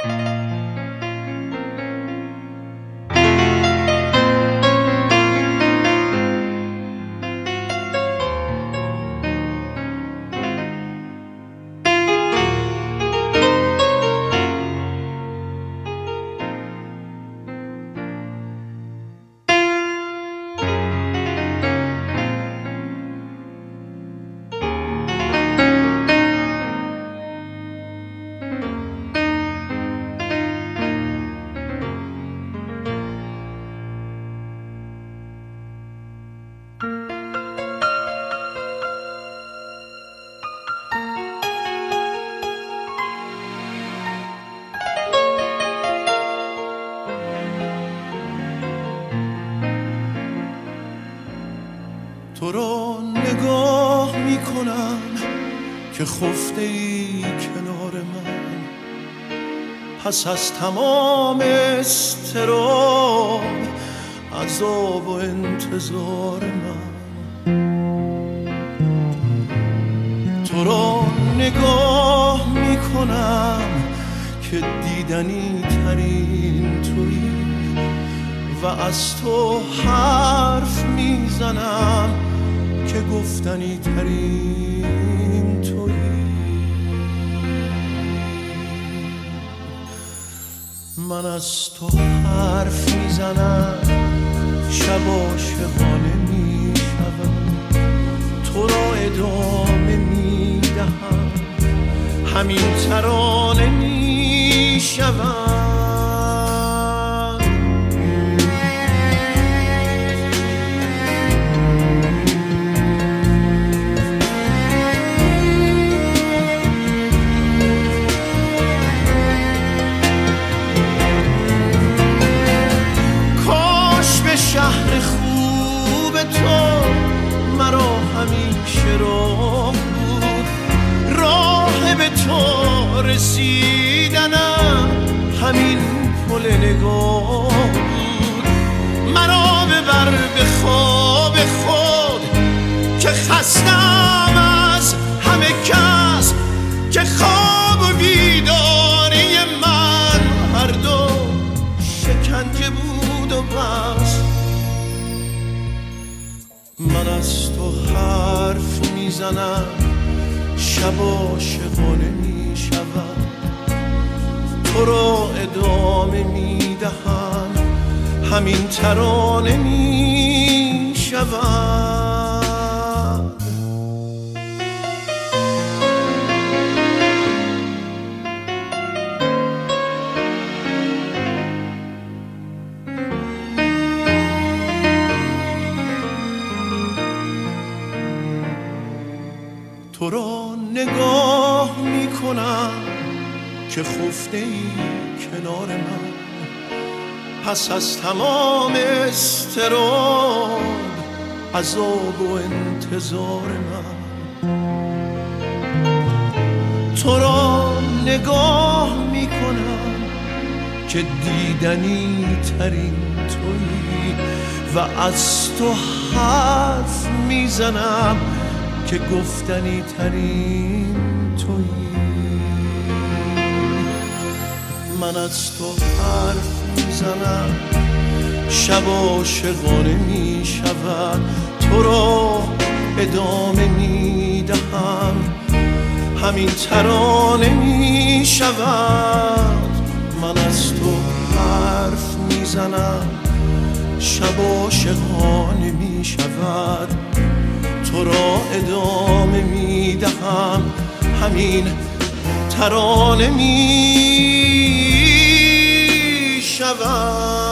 تو رو نگاه میکنم که خفته ای کنار من، پس از تمام اضطراب، عذاب و انتظار من. تو رو نگاه میکنم که دیدنی ترین تویی و از تو حرف میزنم که گفتنی ترین تویی. من از تو حرف میزنم، شب عاشقانه میشوم، تو را ادامه میدهم، همین ترانه میشوم. شهر خوب تو مرا همیشه راه بود، راه به تو رسیدنم همین پل نگاه بود. مرا ببر به خواب خود که خستم از همه کس، که خواب و بیداری من هر دو شکنجه بود و بس. من از تو حرف میزنم، شب عاشقانه میشوم، تو را ادامه میدهم، همین ترانه میشوم. تو را نگاه میکنم که خفته ای کنار من، پس از تمام اضطراب، عذاب و انتظار من. تو را نگاه میکنم که دیدنی ترین تویی و از تو حرف میزنم که گفتنی ترین تویی. من از تو حرف میزنم، شب عاشقانه میشود، تو را ادامه میدهم، همین ترانه میشود. من از تو حرف میزنم، شب عاشقانه میشود، تو را ادامه میدهم، همین ترانه میشود.